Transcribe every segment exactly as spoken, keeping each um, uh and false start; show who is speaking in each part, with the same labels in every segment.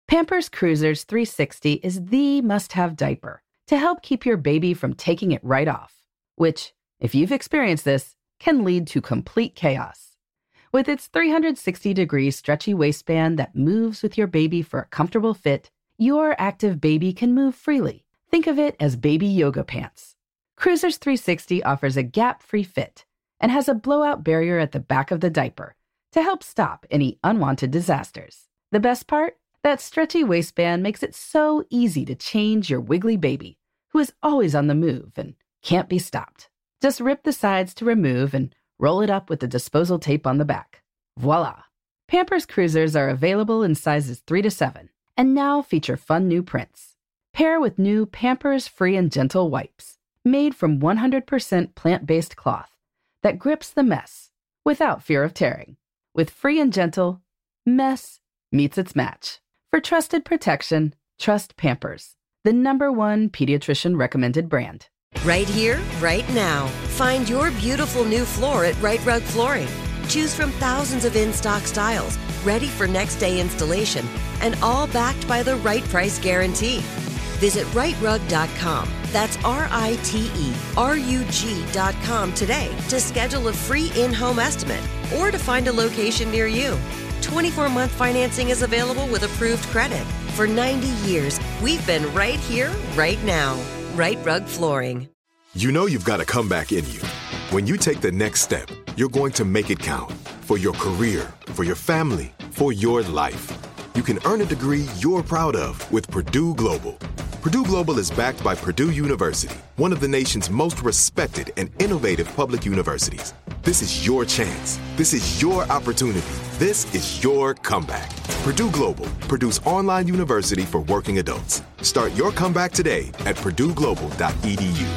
Speaker 1: Pampers Cruisers three sixty is the must-have diaper to help keep your baby from taking it right off, which, if you've experienced this, can lead to complete chaos. With its three hundred sixty degree stretchy waistband that moves with your baby for a comfortable fit, your active baby can move freely. Think of it as baby yoga pants. Cruisers three sixty offers a gap-free fit and has a blowout barrier at the back of the diaper to help stop any unwanted disasters. The best part? That stretchy waistband makes it so easy to change your wiggly baby, who is always on the move and can't be stopped. Just rip the sides to remove and roll it up with the disposal tape on the back. Voila! Pampers Cruisers are available in sizes three to seven and now feature fun new prints. Pair with new Pampers Free and Gentle wipes, made from one hundred percent plant-based cloth that grips the mess without fear of tearing. With Free and Gentle, mess meets its match. For trusted protection, trust Pampers, the number one pediatrician recommended brand.
Speaker 2: Right here, right now. Find your beautiful new floor at Right Rug Flooring. Choose from thousands of in-stock styles, ready for next day installation, and all backed by the right price guarantee. Visit right rug dot com. That's R I T E R U G dot com today to schedule a free in-home estimate or to find a location near you. twenty-four month financing is available with approved credit. For ninety years, we've been right here, right now. Right Rug Flooring.
Speaker 3: You know you've got a comeback in you. When you take the next step, you're going to make it count. For your career, for your family, for your life. You can earn a degree you're proud of with Purdue Global. Purdue Global is backed by Purdue University, one of the nation's most respected and innovative public universities. This is your chance. This is your opportunity. This is your comeback. Purdue Global, Purdue's online university for working adults. Start your comeback today at purdue global dot e d u.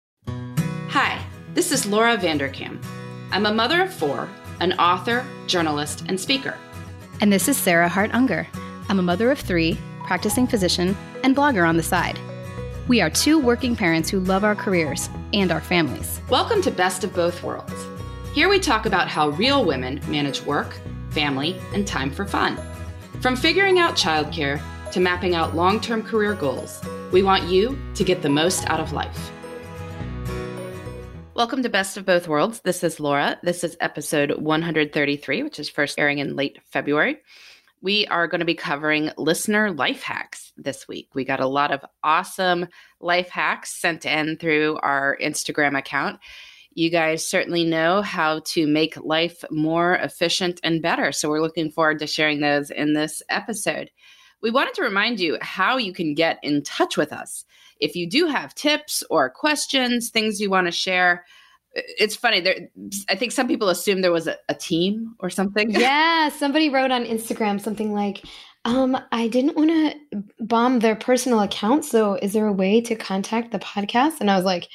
Speaker 4: Hi, this is Laura Vanderkam. I'm a mother of four, an author, journalist, and speaker.
Speaker 5: And this is Sarah Hart Unger. I'm a mother of three, practicing physician, and blogger on the side. We are two working parents who love our careers and our families.
Speaker 4: Welcome to Best of Both Worlds. Here we talk about how real women manage work, family, and time for fun. From figuring out childcare to mapping out long-term career goals, we want you to get the most out of life. Welcome to Best of Both Worlds. This is Laura. This is episode one hundred thirty-three, which is first airing in late February. We are going to be covering listener life hacks this week. We got a lot of awesome life hacks sent in through our Instagram account. You guys certainly know how to make life more efficient and better. So we're looking forward to sharing those in this episode. We wanted to remind you how you can get in touch with us. If you do have tips or questions, things you want to share, it's funny. There, I think some people assume there was a, a team or something.
Speaker 6: Yeah, somebody wrote on Instagram something like, um, I didn't want to bomb their personal account, so is there a way to contact the podcast? And I was like,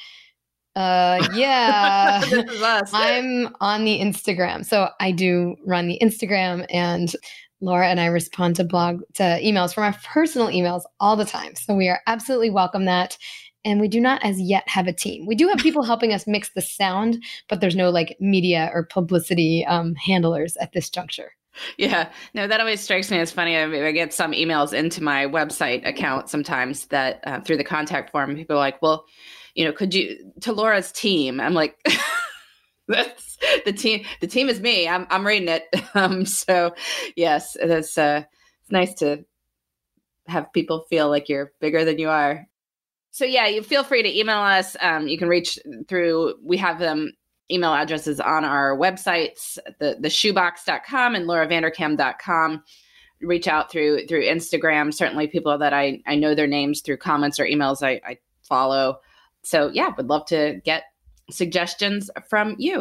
Speaker 6: uh, yeah,
Speaker 4: This is us.
Speaker 6: I'm on the Instagram. So I do run the Instagram, and Laura and I respond to blog to emails from our personal emails all the time. So we are absolutely welcome that. And we do not as yet have a team. We do have people helping us mix the sound, but there's no like media or publicity um, handlers at this juncture.
Speaker 4: Yeah, no, that always strikes me as funny. I, mean, I get some emails into my website account sometimes that uh, through the contact form, people are like, well, you know, could you, to Laura's team? I'm like, that's the team. The team is me. I'm I'm reading it. Um, so yes, it's, uh, it's nice to have people feel like you're bigger than you are. So yeah, you feel free to email us. Um, you can reach through, we have them email addresses on our websites, the, the shoebox dot com and laura vanderkam dot com. Reach out through through Instagram. Certainly people that I, I know their names through comments or emails I, I follow. So yeah, would love to get suggestions from you.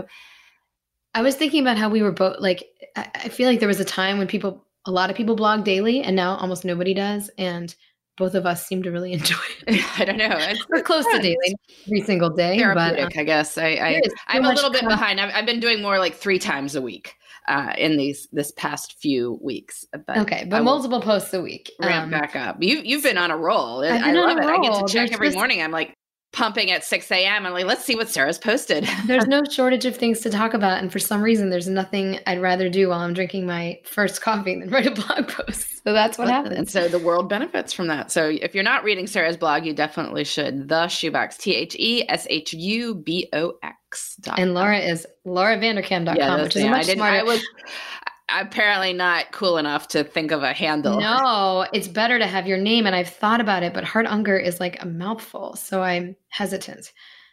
Speaker 6: I was thinking about how we were both like, I, I feel like there was a time when people, a lot of people blog daily, and now almost nobody does. And both of us seem to really enjoy it.
Speaker 4: I don't know. It's,
Speaker 6: We're close to daily every single day.
Speaker 4: Therapeutic,
Speaker 6: but, um,
Speaker 4: I guess. I, I, I'm a little bit behind. I've, I've been doing more like three times a week uh, in these this past few weeks. But
Speaker 6: okay, but multiple posts a week.
Speaker 4: Ramp
Speaker 6: Um,
Speaker 4: back up. You, you've been on a roll.
Speaker 6: I've
Speaker 4: I
Speaker 6: been
Speaker 4: love
Speaker 6: on
Speaker 4: it.
Speaker 6: a
Speaker 4: I get
Speaker 6: roll.
Speaker 4: to check
Speaker 6: There's
Speaker 4: every
Speaker 6: just-
Speaker 4: morning. I'm like, pumping at six a.m. I'm like, let's see what Sarah's posted.
Speaker 6: There's no shortage of things to talk about. And for some reason, there's nothing I'd rather do while I'm drinking my first coffee than write a blog post. So that's what happens.
Speaker 4: And so the world benefits from that. So if you're not reading Sarah's blog, you definitely should. The Shoebox, T H E S H U B O X.
Speaker 6: And Laura is laura vanderkam dot com,
Speaker 4: yeah,
Speaker 6: which is a much
Speaker 4: I
Speaker 6: smarter.
Speaker 4: I was apparently not cool enough to think of a handle.
Speaker 6: No, it's better to have your name. And I've thought about it, but Hart Unger is like a mouthful. So I'm hesitant.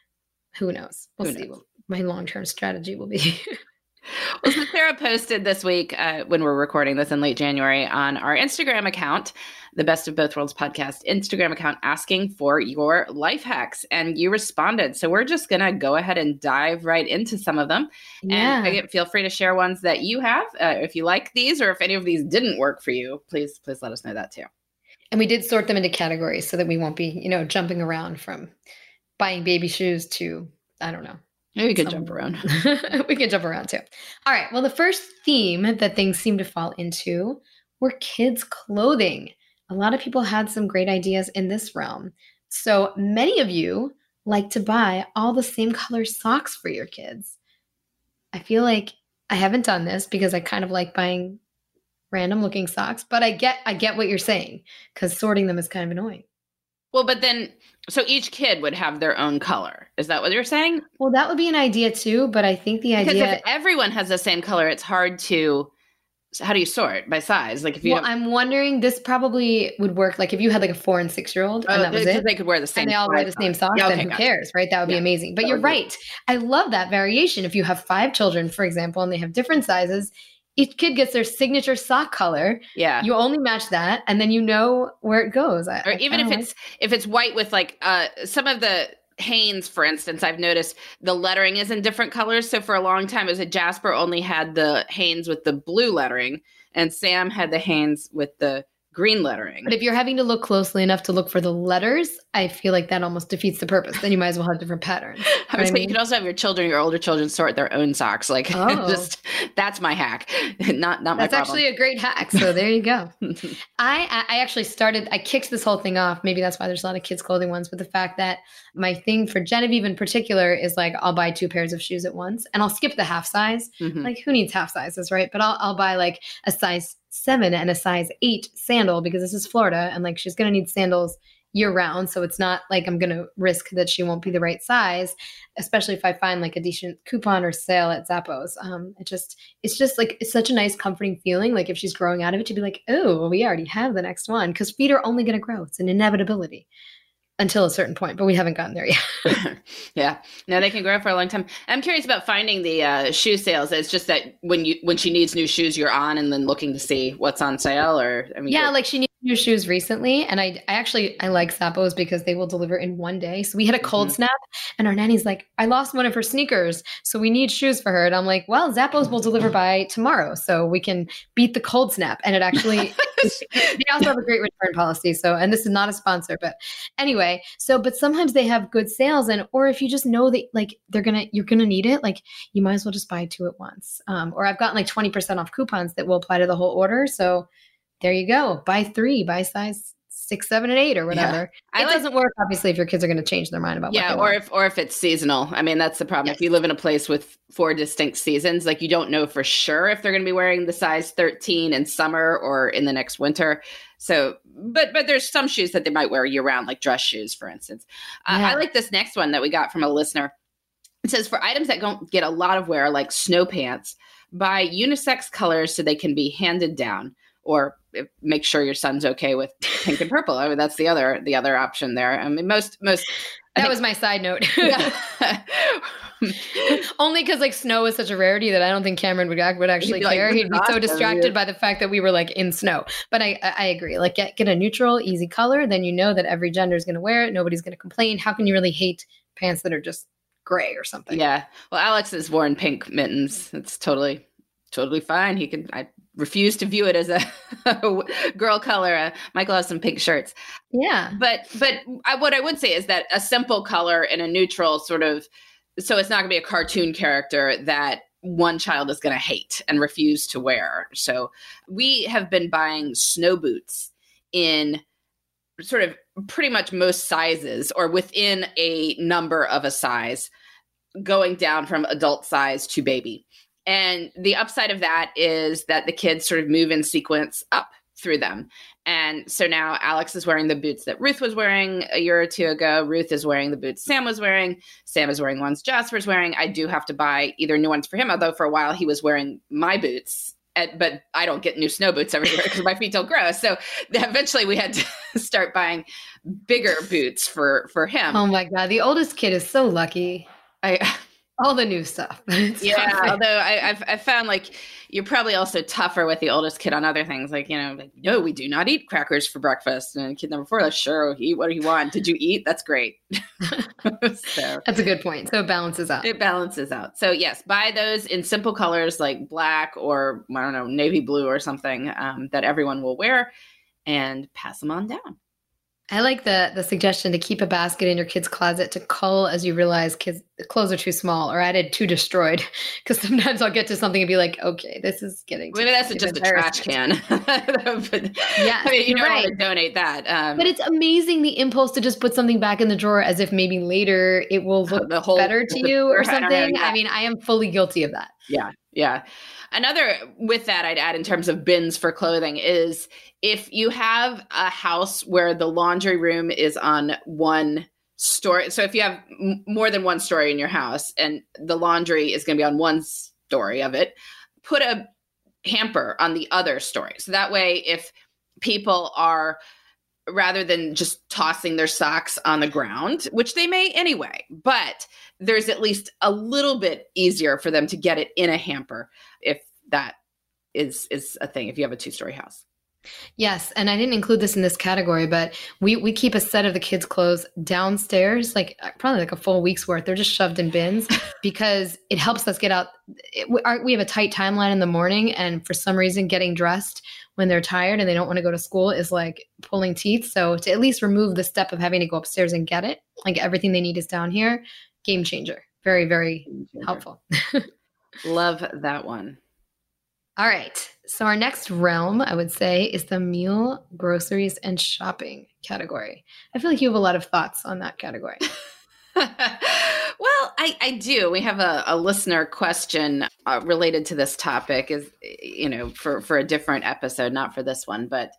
Speaker 6: Who knows? We'll
Speaker 4: Who
Speaker 6: see
Speaker 4: knows?
Speaker 6: what my long-term strategy will be.
Speaker 4: Well, so Sarah posted this week uh, when we're recording this in late January on our Instagram account, the Best of Both Worlds podcast Instagram account, asking for your life hacks, and you responded. So we're just going to go ahead and dive right into some of them.
Speaker 6: Yeah.
Speaker 4: And again, feel free to share ones that you have. Uh, if you like these or if any of these didn't work for you, please, please let us know that too.
Speaker 6: And we did sort them into categories so that we won't be, you know, jumping around from buying baby shoes to, I don't know.
Speaker 4: Maybe we could
Speaker 6: Some-
Speaker 4: jump around.
Speaker 6: we can jump around too. All right. Well, the first theme that things seem to fall into were kids' clothing. A lot of people had some great ideas in this realm. So many of you like to buy all the same color socks for your kids. I feel like I haven't done this because I kind of like buying random looking socks, but I get I get what you're saying because sorting them is kind of annoying.
Speaker 4: Well, but then, so each kid would have their own color. Is that what you're saying?
Speaker 6: Well, that would be an idea too, but I think the
Speaker 4: Because
Speaker 6: idea
Speaker 4: if everyone has the same color, it's hard to, so how do you sort by size? Like if you
Speaker 6: well,
Speaker 4: have,
Speaker 6: I'm wondering, this probably would work like if you had like a four and six year old and
Speaker 4: oh,
Speaker 6: that was
Speaker 4: because
Speaker 6: it.
Speaker 4: they could wear the same
Speaker 6: And they all wear the
Speaker 4: size
Speaker 6: same
Speaker 4: socks.
Speaker 6: socks,
Speaker 4: Yeah,
Speaker 6: then
Speaker 4: okay,
Speaker 6: who
Speaker 4: gotcha.
Speaker 6: cares, right? That would be
Speaker 4: Yeah,
Speaker 6: amazing. But
Speaker 4: that
Speaker 6: you're
Speaker 4: would be-
Speaker 6: right. I love that variation. If you have five children, for example, and they have different sizes, each kid gets their signature sock color.
Speaker 4: Yeah.
Speaker 6: You only match that, and then you know where it goes. I,
Speaker 4: Or
Speaker 6: I
Speaker 4: even if
Speaker 6: kinda
Speaker 4: it's if it's white with like uh some of the Hanes, for instance, I've noticed the lettering is in different colors. So for a long time, it was a Jasper only had the Hanes with the blue lettering, and Sam had the Hanes with the green lettering.
Speaker 6: But if you're having to look closely enough to look for the letters, I feel like that almost defeats the purpose. Then you might as well have different patterns.
Speaker 4: I would
Speaker 6: Right?
Speaker 4: say you could also have your children, your older children, sort their own socks. Like,
Speaker 6: Oh.
Speaker 4: just that's my hack, not not my
Speaker 6: That's
Speaker 4: problem.
Speaker 6: actually a great hack. So there you go. I I actually started, I kicked this whole thing off. Maybe that's why there's a lot of kids' clothing ones, but the fact that my thing for Genevieve in particular is like, I'll buy two pairs of shoes at once and I'll skip the half size.
Speaker 4: Mhm.
Speaker 6: Like who needs half sizes, right? But I'll, I'll buy like a size seven and a size eight sandal because this is Florida and like she's going to need sandals year round. So it's not like I'm going to risk that she won't be the right size, especially if I find like a decent coupon or sale at Zappos. Um, it just, it's just like, it's such a nice comforting feeling. Like if she's growing out of it to be like, oh, we already have the next one because feet are only going to grow. It's an inevitability until a certain point, but we haven't gotten there yet.
Speaker 4: Yeah, no, they can grow for a long time. I'm curious about finding the uh, shoe sales. It's just that when you when she needs new shoes, you're on and then looking to see what's on sale. Or I mean,
Speaker 6: Yeah,
Speaker 4: you're-
Speaker 6: like she needed new shoes recently, and I, I actually I like Zappos because they will deliver in one day. So we had a cold
Speaker 4: Mhm.
Speaker 6: snap, and our nanny's like, I lost one of her sneakers, so we need shoes for her. And I'm like, well, Zappos will deliver by tomorrow, so we can beat the cold snap. And it actually, they also have a great return policy. So, and this is not a sponsor, but anyway. So, but sometimes they have good sales, and or if you just know that like they're gonna you're gonna need it, like you might as well just buy two at once. Um, or I've gotten like twenty percent off coupons that will apply to the whole order. So there you go. Buy three, buy size six, seven, and eight or whatever.
Speaker 4: I
Speaker 6: It
Speaker 4: like-
Speaker 6: doesn't work, obviously, if your kids are going to change their mind about what
Speaker 4: yeah,
Speaker 6: they
Speaker 4: or
Speaker 6: want.
Speaker 4: if or if it's seasonal. I mean, that's the problem.
Speaker 6: Yes.
Speaker 4: If you live in a place with four distinct seasons, like you don't know for sure if they're going to be wearing the size thirteen in summer or in the next winter. So, but but there's some shoes that they might wear year round, like dress shoes, for instance. Uh,
Speaker 6: Yeah.
Speaker 4: I like this next one that we got from a listener. It says, for items that don't get a lot of wear, like snow pants, buy unisex colors so they can be handed down, or if, make sure your son's okay with pink and purple. I mean, that's the other the other option there. I mean, most most. I
Speaker 6: That
Speaker 4: think-
Speaker 6: was my side note.
Speaker 4: Yeah.
Speaker 6: Only because like snow is such a rarity that I don't think Cameron would, ac- would actually
Speaker 4: be like,
Speaker 6: care.
Speaker 4: "This
Speaker 6: He'd
Speaker 4: is
Speaker 6: be so
Speaker 4: awesome,
Speaker 6: distracted
Speaker 4: yeah."
Speaker 6: by the fact that we were like in snow. But I, I I agree. Like get, get a neutral, easy color. Then you know that every gender is going to wear it. Nobody's going to complain. How can you really hate pants that are just gray or something?
Speaker 4: Yeah. Well, Alex has worn pink mittens. It's totally, totally fine. He can, I refuse to view it as a girl color. Uh, Michael has some pink shirts.
Speaker 6: Yeah.
Speaker 4: But, but I, what I would say is that a simple color and a neutral sort of, so it's not going to be a cartoon character that one child is going to hate and refuse to wear. So we have been buying snow boots in sort of pretty much most sizes or within a number of a size, going down from adult size to baby. And the upside of that is that the kids sort of move in sequence up through them. And so now Alex is wearing the boots that Ruth was wearing a year or two ago. Ruth is wearing the boots Sam was wearing. Sam is wearing ones Jasper's wearing. I do have to buy either new ones for him, although for a while he was wearing my boots. At, but I don't get new snow boots everywhere because my feet don't grow. So eventually we had to start buying bigger boots for, for him.
Speaker 6: Oh my God. The oldest kid is so lucky.
Speaker 4: I
Speaker 6: All the new stuff.
Speaker 4: Yeah, although I, I've, I've found like you're probably also tougher with the oldest kid on other things. Like, you know, like, no, we do not eat crackers for breakfast. And kid number four, like, sure, eat what do you want? Did you eat? That's great. So
Speaker 6: that's a good point. So it balances out.
Speaker 4: It balances out. So yes, buy those in simple colors like black or, I don't know, navy blue or something um, that everyone will wear and pass them on down.
Speaker 6: I like the the suggestion to keep a basket in your kid's closet to cull as you realize kids the clothes are too small, or added too destroyed. Because sometimes I'll get to something and be like, okay, this is getting
Speaker 4: maybe that's just a trash can. But,
Speaker 6: yeah,
Speaker 4: I mean, you don't
Speaker 6: right.
Speaker 4: want to donate that. Um,
Speaker 6: but it's amazing the impulse to just put something back in the drawer as if maybe later it will look
Speaker 4: the whole,
Speaker 6: better to you or something. I,
Speaker 4: know, yeah.
Speaker 6: I mean, I am fully guilty of that.
Speaker 4: Yeah, yeah. Another with that I'd add in terms of bins for clothing is if you have a house where the laundry room is on one story. So if you have m- more than one story in your house and the laundry is going to be on one story of it, put a hamper on the other story. So that way, if people are, rather than just tossing their socks on the ground, which they may anyway, but there's at least a little bit easier for them to get it in a hamper if that is is a thing, if you have a two-story house.
Speaker 6: Yes, and I didn't include this in this category, but we we keep a set of the kids' clothes downstairs, like probably like a full week's worth. They're just shoved in bins because it helps us get out. It, we, our, we have a tight timeline in the morning, and for some reason, getting dressed when they're tired and they don't want to go to school is like pulling teeth. So to at least remove the step of having to go upstairs and get it, like everything they need is down here, game changer. Very, very helpful.
Speaker 4: Love that one.
Speaker 6: All right. So our next realm, I would say, is the meal, groceries, and shopping category. I feel like you have a lot of thoughts on that category.
Speaker 4: Well, I, I do. We have a, a listener question uh, related to this topic, is you know, for, for a different episode, not for this one. But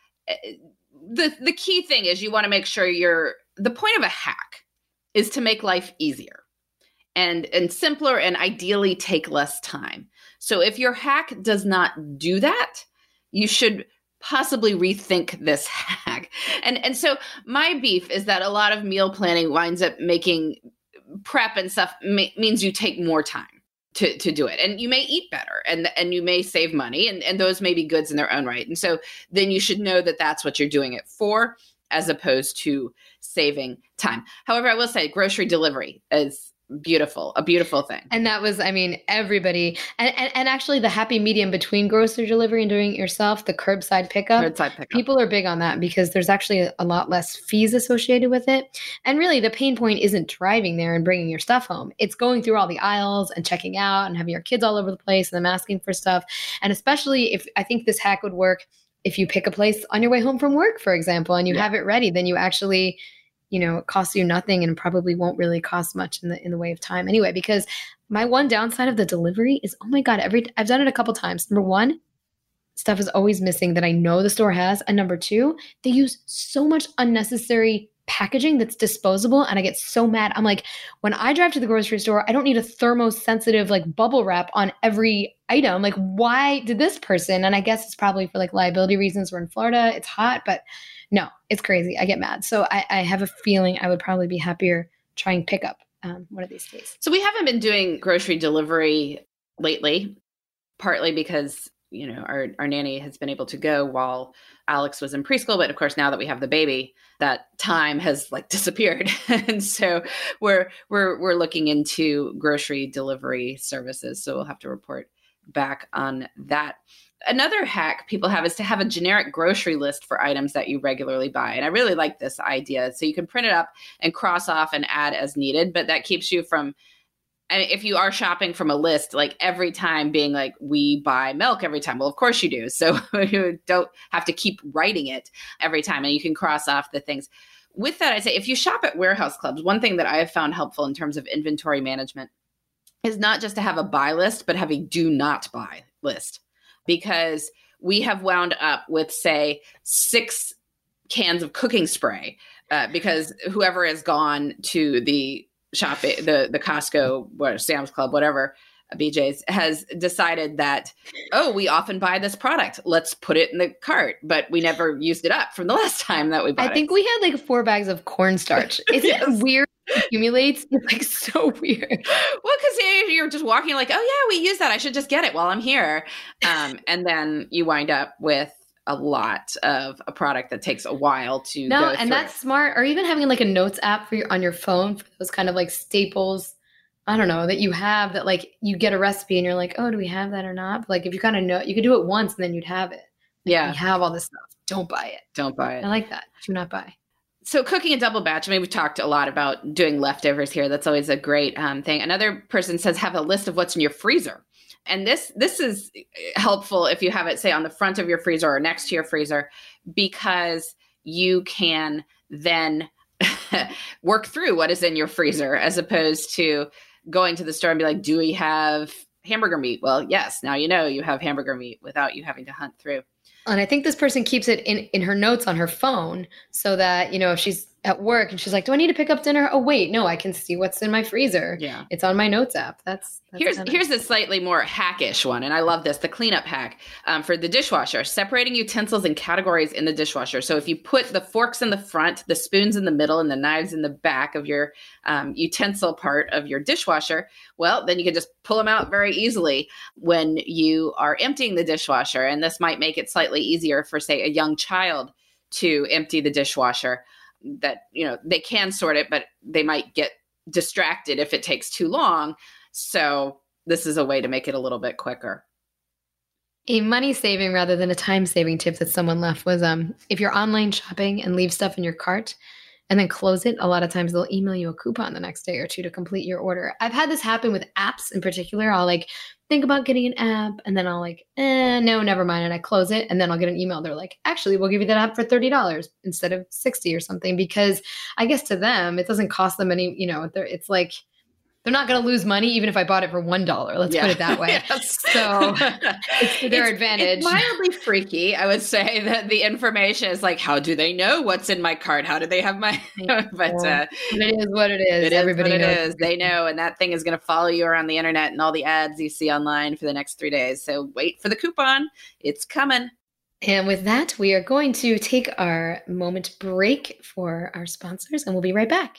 Speaker 4: the the key thing is you want to make sure you're, the point of a hack is to make life easier and and simpler and ideally take less time. So if your hack does not do that, you should possibly rethink this hack. And and so my beef is that a lot of meal planning winds up making prep and stuff ma- means you take more time to, to do it. And you may eat better and, and you may save money, and, and those may be goods in their own right. And so then you should know that that's what you're doing it for, as opposed to saving time. However, I will say grocery delivery is beautiful, a beautiful thing.
Speaker 6: And that was, I mean, everybody, and, and, and actually the happy medium between grocery delivery and doing it yourself, the curbside pickup,
Speaker 4: Curbside pickup.
Speaker 6: People are big on that because there's actually a, a lot less fees associated with it. And really the pain point isn't driving there and bringing your stuff home. It's going through all the aisles and checking out and having your kids all over the place and them asking for stuff. And especially if, I think this hack would work if you pick a place on your way home from work, for example, and you yeah. have it ready, then you actually, you know, it costs you nothing and probably won't really cost much in the in the way of time anyway. Because my one downside of the delivery is, oh my God, every I've done it a couple times. Number one, stuff is always missing that I know the store has. And number two, they use so much unnecessary packaging that's disposable. And I get so mad. I'm like, when I drive to the grocery store, I don't need a thermosensitive like bubble wrap on every item. Like, why did this person? And I guess it's probably for like liability reasons. We're in Florida, it's hot, but no, it's crazy. I get mad. So I, I have a feeling I would probably be happier trying pickup um, one of these days.
Speaker 4: So we haven't been doing grocery delivery lately, partly because, you know, our, our nanny has been able to go while Alex was in preschool. But of course, now that we have the baby, that time has like disappeared. And so we're, we're, we're looking into grocery delivery services. So we'll have to report back on that. Another hack people have is to have a generic grocery list for items that you regularly buy. And I really like this idea. So you can print it up and cross off and add as needed, but that keeps you from And if you are shopping from a list, like every time being like, we buy milk every time. Well, of course you do. So you don't have to keep writing it every time, and you can cross off the things. With that, I say, if you shop at warehouse clubs, one thing that I have found helpful in terms of inventory management is not just to have a buy list, but have a do not buy list. Because we have wound up with, say, six cans of cooking spray uh, because whoever has gone to the shop, the the Costco, or Sam's Club, whatever, B J's, has decided that, oh, we often buy this product. Let's put it in the cart. But we never used it up from the last time that we bought it.
Speaker 6: I think
Speaker 4: it.
Speaker 6: we had like four bags of cornstarch. Is yes. it weird? It accumulates. It's like so weird.
Speaker 4: Well, because you're just walking like, oh, yeah, we use that. I should just get it while I'm here. Um, and then you wind up with a lot of a product that takes a while to
Speaker 6: no,
Speaker 4: go
Speaker 6: and
Speaker 4: through.
Speaker 6: That's smart. Or even having like a notes app for your on your phone for those kind of like staples, I don't know, that you have that like you get a recipe and you're like, oh, do we have that or not? But like if you kind of know, you could do it once and then you'd have it. Like,
Speaker 4: yeah.
Speaker 6: You have all this stuff. Don't buy it.
Speaker 4: Don't buy it.
Speaker 6: I like that. Do not buy.
Speaker 4: So cooking a double batch, I mean, we've talked a lot about doing leftovers here. That's always a great um, thing. Another person says have a list of what's in your freezer. And this this is helpful if you have it, say, on the front of your freezer or next to your freezer, because you can then work through what is in your freezer as opposed to going to the store and be like, do we have hamburger meat? Well, yes, now you know you have hamburger meat without you having to hunt through.
Speaker 6: And I think this person keeps it in, in her notes on her phone so that, you know, if she's at work and she's like, do I need to pick up dinner? Oh, wait, no, I can see what's in my freezer.
Speaker 4: Yeah.
Speaker 6: It's on my notes app. That's, that's
Speaker 4: here's
Speaker 6: kinda...
Speaker 4: here's a slightly more hackish one. And I love this, the cleanup hack um, for the dishwasher, separating utensils and categories in the dishwasher. So if you put the forks in the front, the spoons in the middle, and the knives in the back of your um, utensil part of your dishwasher, well, then you can just pull them out very easily when you are emptying the dishwasher. And this might make it slightly easier for, say, a young child to empty the dishwasher. That, you know, they can sort it, but they might get distracted if it takes too long. So this is a way to make it a little bit quicker.
Speaker 6: A money saving rather than a time saving tip that someone left was um, if you're online shopping and leave stuff in your cart and then close it, a lot of times they'll email you a coupon the next day or two to complete your order. I've had this happen with apps in particular. I'll like think about getting an app and then I'll like, eh, no, never mind. And I close it and then I'll get an email. They're like, actually, we'll give you that app for thirty dollars instead of sixty or something, because I guess to them, it doesn't cost them any, you know, it's like, they're not going to lose money even if I bought it for one dollar. Let's yeah. put it that way. Yes. So it's to their
Speaker 4: it's,
Speaker 6: advantage.
Speaker 4: It's mildly freaky. I would say that the information is like, how do they know what's in my cart? How do they have my, but uh,
Speaker 6: it is what it is.
Speaker 4: It
Speaker 6: Everybody
Speaker 4: is what
Speaker 6: knows.
Speaker 4: it is. They know. And that thing is going to follow you around the internet and all the ads you see online for the next three days. So wait for the coupon. It's coming.
Speaker 6: And with that, we are going to take our moment break for our sponsors and we'll be right back.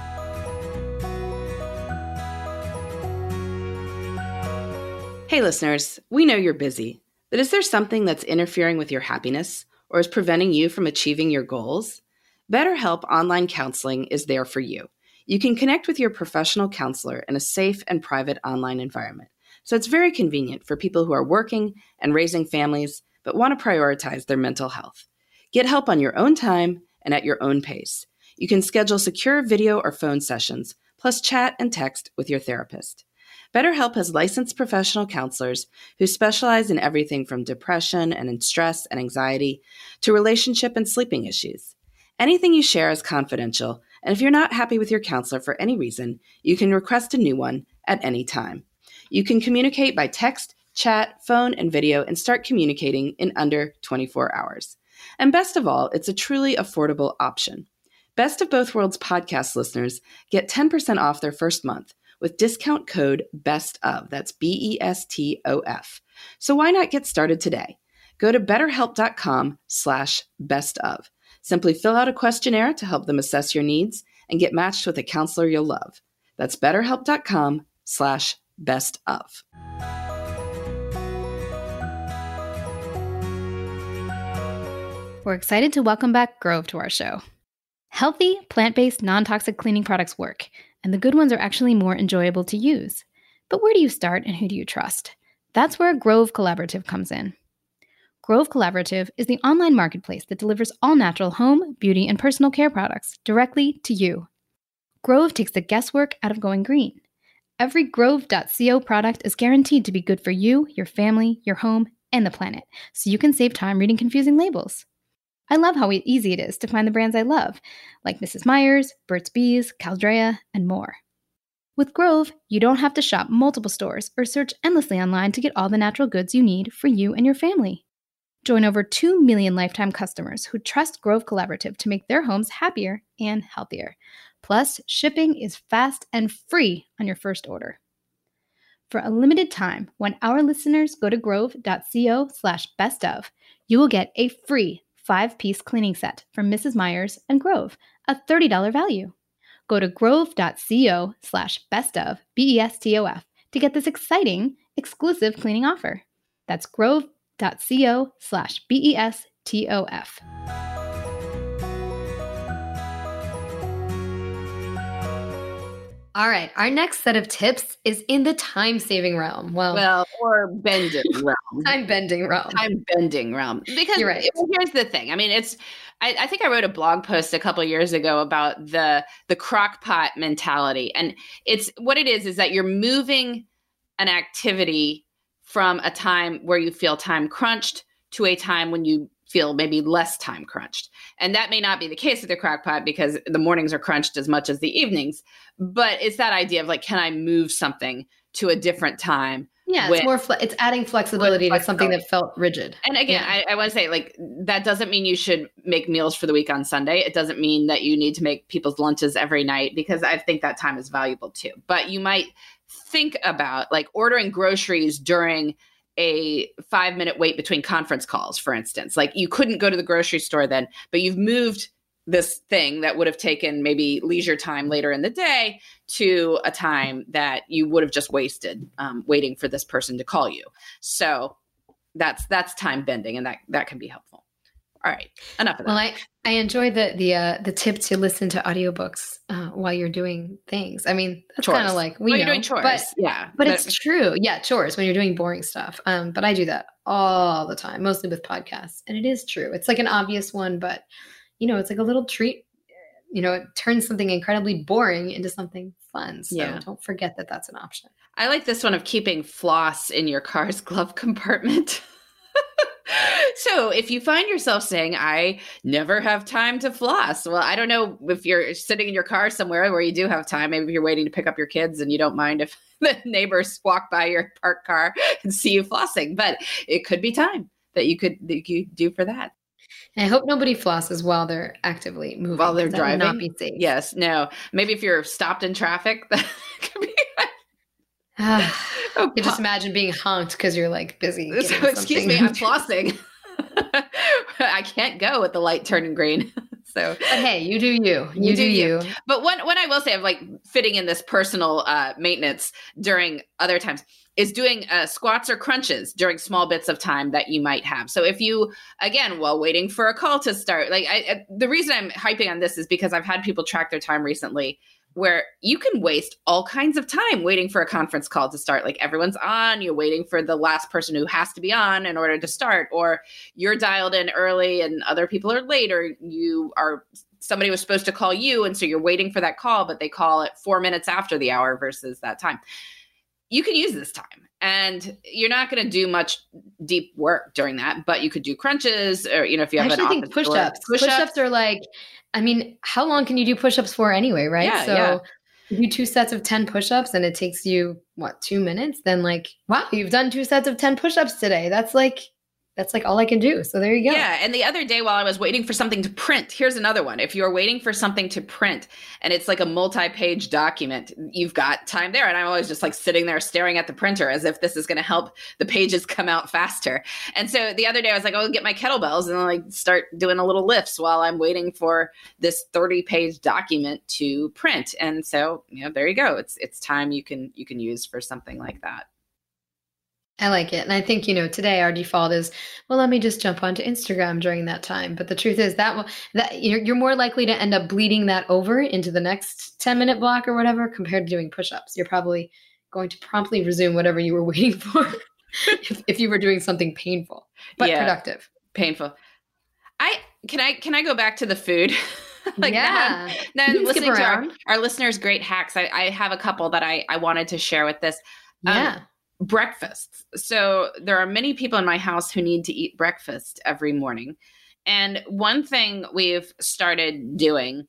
Speaker 1: Hey listeners, we know you're busy, but is there something that's interfering with your happiness or is preventing you from achieving your goals? BetterHelp Online Counseling is there for you. You can connect with your professional counselor in a safe and private online environment. So it's very convenient for people who are working and raising families, but want to prioritize their mental health. Get help on your own time and at your own pace. You can schedule secure video or phone sessions, plus chat and text with your therapist. BetterHelp has licensed professional counselors who specialize in everything from depression and in stress and anxiety to relationship and sleeping issues. Anything you share is confidential, and if you're not happy with your counselor for any reason, you can request a new one at any time. You can communicate by text, chat, phone, and video and start communicating in under twenty-four hours. And best of all, it's a truly affordable option. Best of Both Worlds podcast listeners get ten percent off their first month with discount code BESTOF. That's B E S T O F. So why not get started today? Go to betterhelp.com slash bestof. Simply fill out a questionnaire to help them assess your needs and get matched with a counselor you'll love. That's betterhelp.com slash bestof.
Speaker 5: We're excited to welcome back Grove to our show. Healthy, plant-based, non-toxic cleaning products work, and the good ones are actually more enjoyable to use. But where do you start and who do you trust? That's where Grove Collaborative comes in. Grove Collaborative is the online marketplace that delivers all-natural home, beauty, and personal care products directly to you. Grove takes the guesswork out of going green. Every grove dot co product is guaranteed to be good for you, your family, your home, and the planet, so you can save time reading confusing labels. I love how easy it is to find the brands I love, like Missus Meyer's, Burt's Bees, Caldrea, and more. With Grove, you don't have to shop multiple stores or search endlessly online to get all the natural goods you need for you and your family. Join over two million lifetime customers who trust Grove Collaborative to make their homes happier and healthier. Plus, shipping is fast and free on your first order. For a limited time, when our listeners go to grove dot co slash best of, you will get a free five-piece cleaning set from Missus Meyer's and Grove, a thirty dollars value. Go to grove dot co slash best of, B E S T O F, to get this exciting, exclusive cleaning offer. That's grove dot co slash B E S T O F.
Speaker 6: All right. Our next set of tips is in the time-saving realm. Well,
Speaker 4: well, or bending realm.
Speaker 6: Time-bending realm.
Speaker 4: Time-bending realm. Because
Speaker 6: You're right.
Speaker 4: Here's the thing. I mean, it's. I, I think I wrote a blog post a couple of years ago about the the crock pot mentality, and it's what it is is that you're moving an activity from a time where you feel time crunched to a time when you feel maybe less time crunched. And that may not be the case with the crock pot because the mornings are crunched as much as the evenings. But it's that idea of like, can I move something to a different time?
Speaker 6: Yeah,
Speaker 4: when,
Speaker 6: it's more, fle- it's adding flexibility, flexibility to something that felt rigid.
Speaker 4: And again, yeah. I, I want to say like, that doesn't mean you should make meals for the week on Sunday. It doesn't mean that you need to make people's lunches every night because I think that time is valuable too. But you might think about like ordering groceries during a five minute wait between conference calls, for instance. Like you couldn't go to the grocery store then, but you've moved this thing that would have taken maybe leisure time later in the day to a time that you would have just wasted um, waiting for this person to call you. So that's that's time bending, and that that can be helpful. All right, enough of that.
Speaker 6: Well, I, I enjoy the the uh, the tip to listen to audiobooks uh, while you're doing things. I mean, that's kind of like we
Speaker 4: when
Speaker 6: know,
Speaker 4: you're doing chores,
Speaker 6: but,
Speaker 4: yeah.
Speaker 6: But it's true, yeah, chores when you're doing boring stuff. Um, but I do that all the time, mostly with podcasts, and it is true. It's like an obvious one, but you know, it's like a little treat. You know, it turns something incredibly boring into something fun. So
Speaker 4: yeah.
Speaker 6: Don't forget that that's an option.
Speaker 4: I like this one of keeping floss in your car's glove compartment. So if you find yourself saying, I never have time to floss, well, I don't know if you're sitting in your car somewhere where you do have time. Maybe you're waiting to pick up your kids and you don't mind if the neighbors walk by your parked car and see you flossing, but it could be time that you could, that you do for that.
Speaker 6: And I hope nobody flosses while they're actively moving.
Speaker 4: While they're
Speaker 6: that
Speaker 4: driving.
Speaker 6: Would not be safe.
Speaker 4: Yes. No. Maybe if you're stopped in traffic, that could be.
Speaker 6: You just imagine being honked because you're like busy.
Speaker 4: So, excuse me, I'm flossing. I can't go with the light turning green. So,
Speaker 6: but hey, you do you. You,
Speaker 4: you
Speaker 6: do you.
Speaker 4: you. But one, one I will say of like fitting in this personal uh, maintenance during other times is doing uh, squats or crunches during small bits of time that you might have. So if you, again, while waiting for a call to start, like I, I, the reason I'm hyping on this is because I've had people track their time recently where you can waste all kinds of time waiting for a conference call to start. Like everyone's on, you're waiting for the last person who has to be on in order to start, or you're dialed in early and other people are late, or you are, somebody was supposed to call you. And so you're waiting for that call, but they call it four minutes after the hour versus that time. You can use this time and you're not going to do much deep work during that, but you could do crunches or, you know, if you have
Speaker 6: I actually
Speaker 4: an
Speaker 6: think push-ups, push-ups, push-ups are like, I mean, how long can you do push-ups for anyway, right?
Speaker 4: Yeah,
Speaker 6: so
Speaker 4: yeah.
Speaker 6: you do two sets of ten push-ups and it takes you, what, two minutes? Then like, wow, you've done two sets of ten push-ups today. That's like, that's like all I can do. So there you go.
Speaker 4: Yeah. And the other day while I was waiting for something to print, here's another one. If you're waiting for something to print and it's like a multi-page document, you've got time there. And I'm always just like sitting there staring at the printer as if this is going to help the pages come out faster. And so the other day I was like, oh, I'll get my kettlebells and I'll like start doing a little lifts while I'm waiting for this thirty page document to print. And so, you know, there you go. It's, it's time you can, you can use for something like that.
Speaker 6: I like it. And I think, you know, today our default is, well, let me just jump onto Instagram during that time. But the truth is that will, that you're, you're more likely to end up bleeding that over into the next ten minute block or whatever compared to doing push-ups. You're probably going to promptly resume whatever you were waiting for if, if you were doing something painful, but
Speaker 4: yeah,
Speaker 6: productive.
Speaker 4: Painful. I, can I, can I go back to the food? like
Speaker 6: yeah.
Speaker 4: Now, now listening to our, our listeners' great hacks, I, I have a couple that I, I wanted to share with this.
Speaker 6: Yeah.
Speaker 4: Um, breakfasts. So there are many people in my house who need to eat breakfast every morning. And one thing we've started doing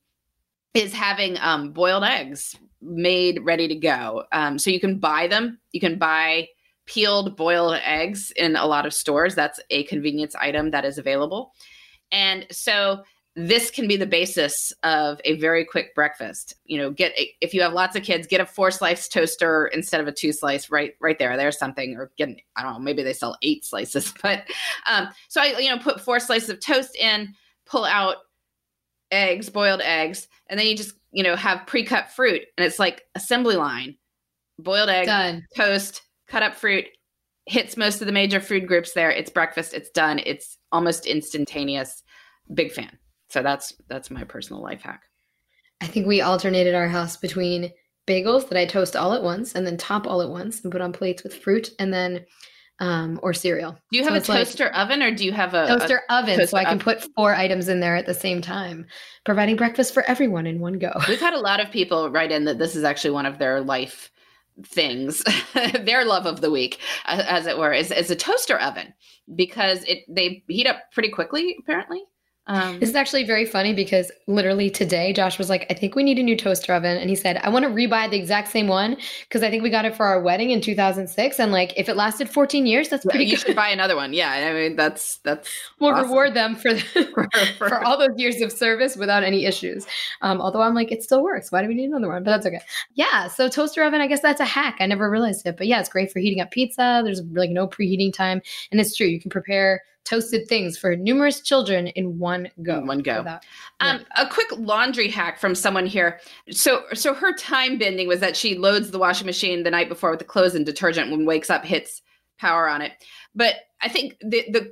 Speaker 4: is having um, boiled eggs made ready to go. Um, so you can buy them. You can buy peeled boiled eggs in a lot of stores. That's a convenience item that is available. And so this can be the basis of a very quick breakfast. You know, get a, if you have lots of kids, get a four slice toaster instead of a two slice. Right, right there. There's something. Or get, I don't know, maybe they sell eight slices. But um, so I, you know, put four slices of toast in, pull out eggs, boiled eggs, and then you just, you know, have pre-cut fruit, and it's like assembly line, boiled egg,
Speaker 6: done.
Speaker 4: Toast, cut up fruit, hits most of the major food groups there. It's breakfast. It's done. It's almost instantaneous. Big fan. So that's that's my personal life hack.
Speaker 6: I think we alternated our house between bagels that I toast all at once and then top all at once and put on plates with fruit and then um, or cereal.
Speaker 4: Do you have so a toaster like oven or do you have a
Speaker 6: toaster
Speaker 4: a
Speaker 6: oven?
Speaker 4: Toaster
Speaker 6: so I can
Speaker 4: oven.
Speaker 6: put four items in there at the same time, providing breakfast for everyone in one go.
Speaker 4: We've had a lot of people write in that this is actually one of their life things, their love of the week, as it were, is, is a toaster oven because it they heat up pretty quickly, apparently. Um,
Speaker 6: this is actually very funny because literally today, Josh was like, I think we need a new toaster oven. And he said, I want to rebuy the exact same one because I think we got it for our wedding in two thousand six. And like, if it lasted fourteen years, that's pretty
Speaker 4: you
Speaker 6: good.
Speaker 4: should buy another one. Yeah. I mean, that's, that's,
Speaker 6: we'll
Speaker 4: awesome.
Speaker 6: reward them for, the, for, for all those years of service without any issues. Um, although I'm like, it still works. Why do we need another one? But that's okay. Yeah. So toaster oven, I guess that's a hack. I never realized it, but yeah, it's great for heating up pizza. There's like no preheating time. And it's true. You can prepare toasted things for numerous children in one go.
Speaker 4: In one go.
Speaker 6: Without,
Speaker 4: um,
Speaker 6: yeah.
Speaker 4: A quick laundry hack from someone here. So, so her time bending was that she loads the washing machine the night before with the clothes and detergent. When wakes up, hits power on it. But I think the the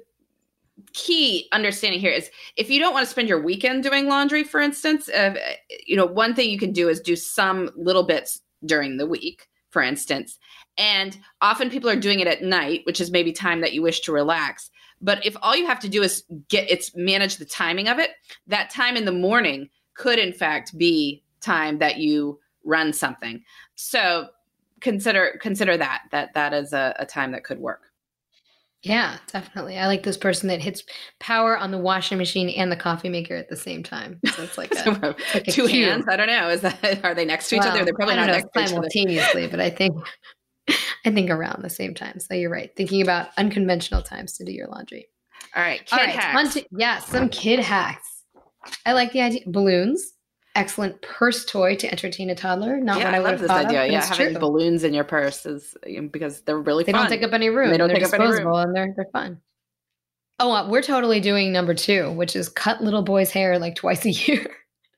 Speaker 4: key understanding here is if you don't want to spend your weekend doing laundry, for instance, uh, you know, one thing you can do is do some little bits during the week, for instance. And often people are doing it at night, which is maybe time that you wish to relax. But if all you have to do is get it's manage the timing of it, that time in the morning could in fact be time that you run something. So consider consider that that that is a, a time that could work.
Speaker 6: Yeah, definitely. I like this person that hits power on the washing machine and the coffee maker at the some time. So it's like, a, it's like
Speaker 4: two
Speaker 6: a cue.
Speaker 4: hands. I don't know. Is that are they next to each
Speaker 6: well,
Speaker 4: other? They're probably
Speaker 6: I don't
Speaker 4: not
Speaker 6: know,
Speaker 4: next to each other
Speaker 6: simultaneously, but I think I think around the same time. So you're right. Thinking about unconventional times to do your laundry.
Speaker 4: All right, kid
Speaker 6: All right,
Speaker 4: hacks.
Speaker 6: To, yeah, some kid hacks. I like the idea. Balloons, excellent purse toy to entertain a toddler. Not
Speaker 4: yeah,
Speaker 6: what I,
Speaker 4: I
Speaker 6: would
Speaker 4: love
Speaker 6: have
Speaker 4: this
Speaker 6: thought
Speaker 4: idea.
Speaker 6: of,
Speaker 4: Yeah,
Speaker 6: it's
Speaker 4: having
Speaker 6: true.
Speaker 4: balloons in your purse is because they're really
Speaker 6: They
Speaker 4: fun.
Speaker 6: don't take up any room.
Speaker 4: They don't
Speaker 6: they're
Speaker 4: take up any room.
Speaker 6: disposable and they're they're fun. Oh, uh, we're totally doing number two, which is cut little boy's hair like twice a year.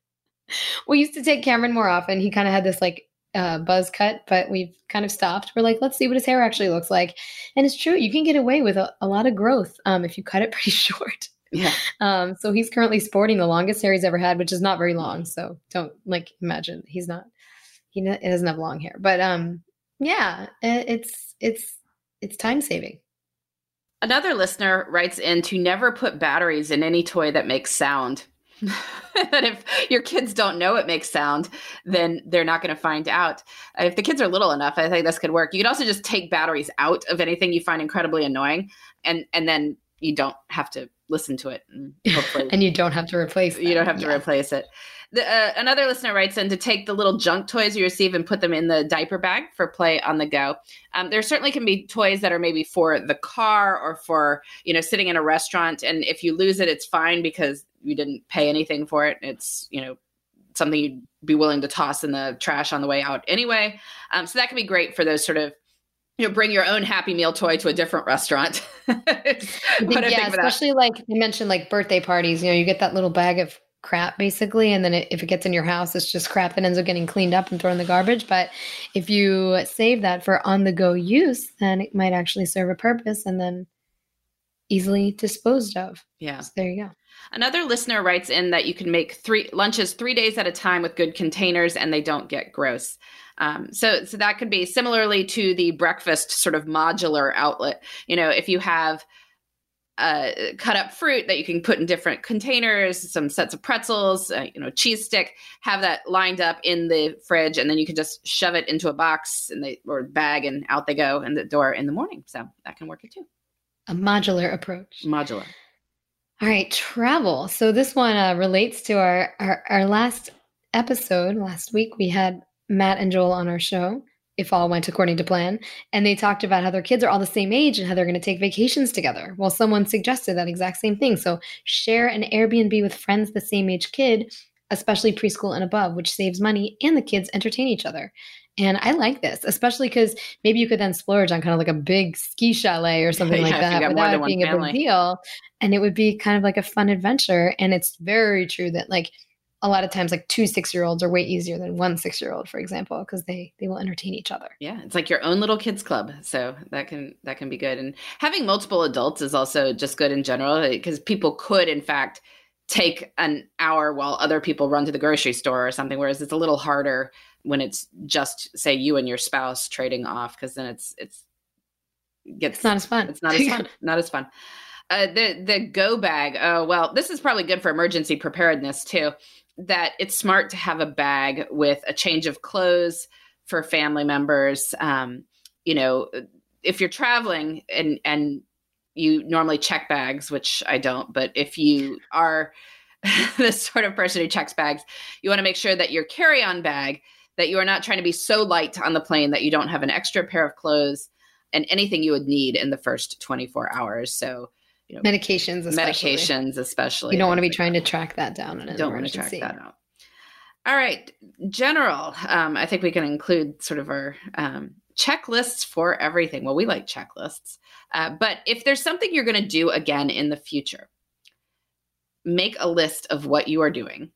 Speaker 6: We used to take Cameron more often. He kind of had this like uh, buzz cut, but we've kind of stopped. We're like, let's see what his hair actually looks like. And it's true. You can get away with a, a lot of growth um, if you cut it pretty short.
Speaker 4: Yeah.
Speaker 6: Um, so he's currently sporting the longest hair he's ever had, which is not very long. So don't like imagine he's not, he doesn't have long hair, but um, yeah, it's, it's, it's time saving.
Speaker 4: Another listener writes in to never put batteries in any toy that makes sound. That if your kids don't know it makes sound, then they're not going to find out. If the kids are little enough, I think this could work. You could also just take batteries out of anything you find incredibly annoying, and and then you don't have to listen to it. And, hopefully
Speaker 6: and you don't have to replace them.
Speaker 4: You don't have to
Speaker 6: yeah.
Speaker 4: replace it. The, uh, another listener writes in to take the little junk toys you receive and put them in the diaper bag for play on the go. Um, there certainly can be toys that are maybe for the car or for, you know, sitting in a restaurant. And if you lose it, it's fine because you didn't pay anything for it. It's, you know, something you'd be willing to toss in the trash on the way out anyway. Um, so that can be great for those sort of, you know, bring your own Happy Meal toy to a different restaurant.
Speaker 6: I think, yeah, especially like you mentioned, like birthday parties, you know, you get that little bag of crap basically. And then it, if it gets in your house, it's just crap that ends up getting cleaned up and thrown in the garbage. But if you save that for on the go use, then it might actually serve a purpose and then easily disposed of.
Speaker 4: Yeah.
Speaker 6: So there you go.
Speaker 4: Another listener writes in that you can make three lunches three days at a time with good containers and they don't get gross. Um, so, so that could be similarly to the breakfast sort of modular outlet. You know, if you have uh, cut up fruit that you can put in different containers, some sets of pretzels, uh, you know, cheese stick, have that lined up in the fridge. And then you can just shove it into a box and they, or bag, and out they go in the door in the morning. So that can work it too.
Speaker 6: A modular approach.
Speaker 4: Modular.
Speaker 6: All right, travel. So this one uh, relates to our, our our last episode. Last week, we had Matt and Joel on our show, if all went according to plan, and they talked about how their kids are all the same age and how they're going to take vacations together. Well, someone suggested that exact same thing. So share an Airbnb with friends the same age kid, especially preschool and above, which saves money and the kids entertain each other. And I like this, especially because maybe you could then splurge on kind of like a big ski chalet or something
Speaker 4: Yeah,
Speaker 6: like that without it being a
Speaker 4: family.
Speaker 6: big deal. And it would be kind of like a fun adventure. And it's very true that like a lot of times like two six-year-olds are way easier than one six-year-old, for example, because they they will entertain each other.
Speaker 4: Yeah, it's like your own little kids club. So that can that can be good. And having multiple adults is also just good in general, because people could, in fact, take an hour while other people run to the grocery store or something, whereas it's a little harder when it's just, say, you and your spouse trading off, because then it's it's gets
Speaker 6: It's not as fun.
Speaker 4: It's not as fun. Not as fun. Uh, the the go bag. Oh well, this is probably good for emergency preparedness too. That it's smart to have a bag with a change of clothes for family members. Um, you know, if you're traveling and and you normally check bags, which I don't, but if you are the sort of person who checks bags, you want to make sure that your carry-on bag, that you are not trying to be so light on the plane that you don't have an extra pair of clothes and anything you would need in the first twenty-four hours. So, you know,
Speaker 6: medications, especially.
Speaker 4: medications, especially.
Speaker 6: You don't want to be trying to track that down in an
Speaker 4: Don't want to
Speaker 6: emergency.
Speaker 4: track that out. All right. General. Um, I think we can include sort of our um, checklists for everything. Well, we like checklists. Uh, but if there's something you're going to do again in the future, make a list of what you are doing.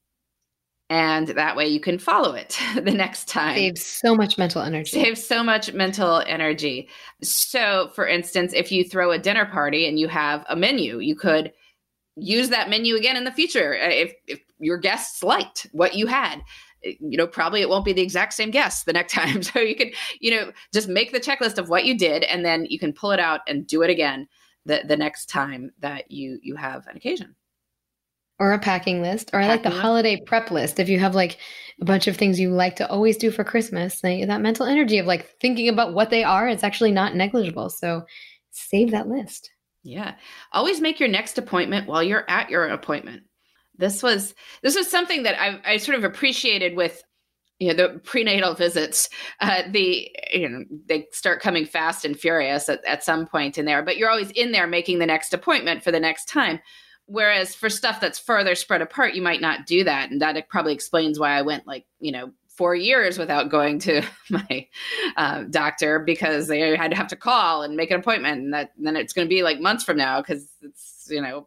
Speaker 4: And that way you can follow it the next time.
Speaker 6: Saves so much mental energy.
Speaker 4: Saves so much mental energy. So, for instance, if you throw a dinner party and you have a menu, you could use that menu again in the future. If, if your guests liked what you had, you know, probably it won't be the exact same guests the next time. So you could, you know, just make the checklist of what you did, and then you can pull it out and do it again the, the next time that you you have an occasion.
Speaker 6: Or a packing list, or I like the
Speaker 4: Packing list.
Speaker 6: holiday prep list. If you have like a bunch of things you like to always do for Christmas, like, that mental energy of like thinking about what they are, it's actually not negligible. So save that list.
Speaker 4: Yeah. Always make your next appointment while you're at your appointment. This was this was something that I, I sort of appreciated with, you know, the prenatal visits. Uh, the you know they start coming fast and furious at, at some point in there, but you're always in there making the next appointment for the next time. Whereas for stuff that's further spread apart, you might not do that. And that probably explains why I went like, you know, four years without going to my uh, doctor, because they had to have to call and make an appointment. And that then it's going to be like months from now, because it's, you know.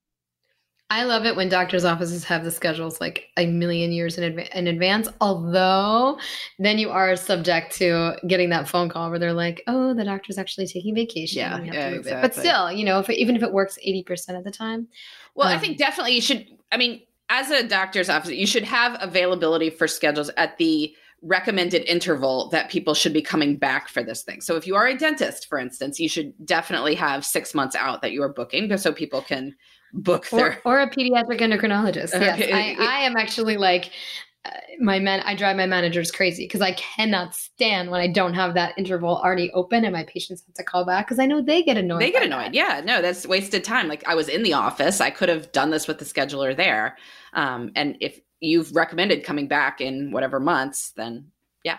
Speaker 6: I love it when doctors' offices have the schedules like a million years in, adva- in advance, although then you are subject to getting that phone call where they're like, oh, the doctor's actually taking vacation.
Speaker 4: Yeah,
Speaker 6: we have
Speaker 4: yeah,
Speaker 6: to move it.
Speaker 4: exactly.
Speaker 6: But still, you know, if, even if it works eighty percent of the time.
Speaker 4: Well,
Speaker 6: um,
Speaker 4: I think definitely you should, I mean, as a doctor's office, you should have availability for schedules at the recommended interval that people should be coming back for this thing. So if you are a dentist, for instance, you should definitely have six months out that you are booking, so people can book
Speaker 6: Or,
Speaker 4: their.
Speaker 6: or a pediatric endocrinologist. Yes,
Speaker 4: Okay.
Speaker 6: I, I am actually like uh, my man. I drive my managers crazy because I cannot stand when I don't have that interval already open and my patients have to call back because I know they get annoyed.
Speaker 4: They get
Speaker 6: by
Speaker 4: annoyed.
Speaker 6: that.
Speaker 4: Yeah, no, that's wasted time. Like I was in the office, I could have done this with the scheduler there. Um, and if you've recommended coming back in whatever months, then yeah.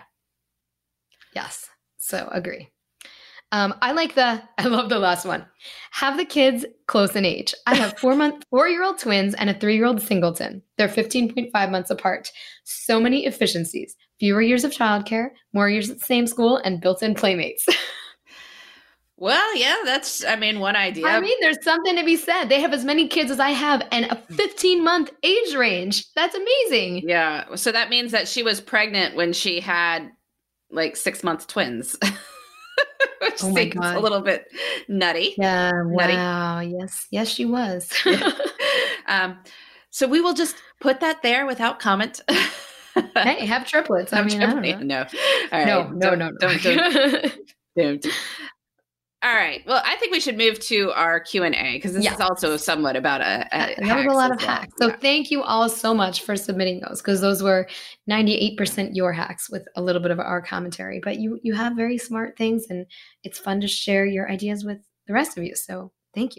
Speaker 6: Yes. So agree. Um, I like the, I love the last one. Have the kids close in age. I have four month, four year old twins and a three year old singleton. They're fifteen point five months apart. So many efficiencies, fewer years of childcare, more years at the same school, and built-in playmates.
Speaker 4: Well, yeah, that's, I mean, one idea.
Speaker 6: I mean, there's something to be said. They have as many kids as I have and a fifteen month age range. That's amazing.
Speaker 4: Yeah. So that means that she was pregnant when she had like six month twins. Which
Speaker 6: Oh my
Speaker 4: seems
Speaker 6: God.
Speaker 4: a little bit nutty.
Speaker 6: Yeah.
Speaker 4: Nutty.
Speaker 6: Wow. Yes. Yes, she was.
Speaker 4: um, so we will just put that there without comment.
Speaker 6: Hey, have triplets. I
Speaker 4: I'm
Speaker 6: mean, I don't
Speaker 4: joking.
Speaker 6: know.
Speaker 4: No. All right.
Speaker 6: No, no,
Speaker 4: Don't-
Speaker 6: no, no.
Speaker 4: Don't, don't, don't. All right. Well, I think we should move to our Q and A because this
Speaker 6: Yeah.
Speaker 4: is also somewhat about a, a
Speaker 6: That was a lot of
Speaker 4: as well.
Speaker 6: hacks. So
Speaker 4: Yeah.
Speaker 6: thank you all so much for submitting those because those were ninety-eight percent your hacks with a little bit of our commentary. But you you have very smart things and it's fun to share your ideas with the rest of you. So thank you.